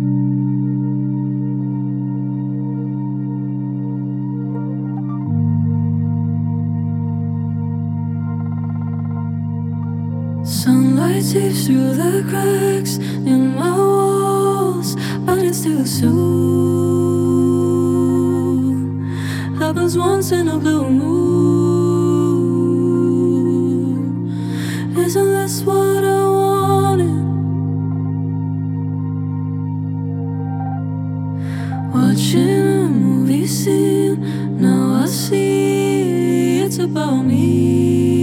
Sunlight seeps through the cracks in my walls, but it's too soon. Happens once in a blue moon. Isn't this what I wanted? Watching a movie scene, now I see it's about me.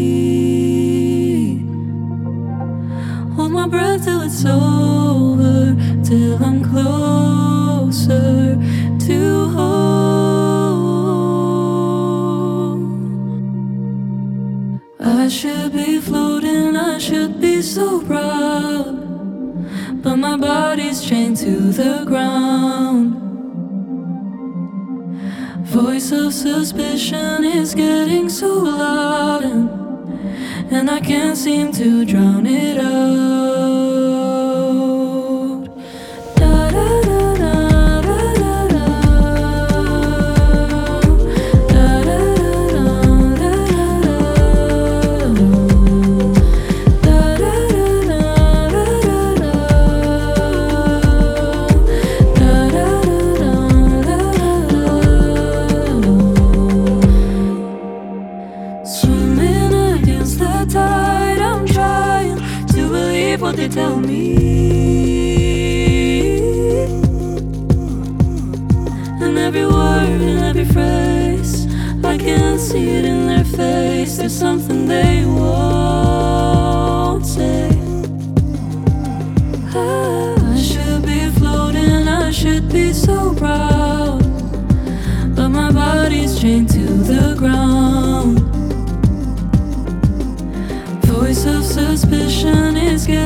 Hold my breath till it's over, till I'm closer to home. I should be floating, I should be so proud, but my body's chained to the ground. Voice of suspicion is getting so loud, and I can't seem to drown it out. Da da da da da da da da da da swimming against the tide, I'm trying to believe what they tell me. And every word and every phrase, I can see it in their face. There's something they won't say. I should be floating, I should be so proud, but my body's chained to the ground. Voice of suspicion is getting